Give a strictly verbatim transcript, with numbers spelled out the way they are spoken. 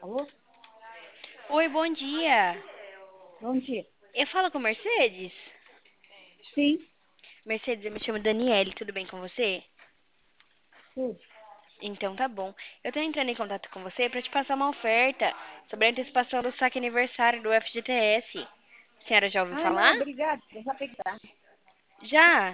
Alô? Oi, bom dia. Bom dia. Eu falo com Mercedes? Sim, Mercedes, eu me chamo Daniele, tudo bem com você? tudo. Então tá bom. Eu tô entrando em contato com você para te passar uma oferta sobre a antecipação do saque aniversário do F G T S. A senhora já ouviu Ah, não, falar? obrigada. Eu já peguei. Tá? Já?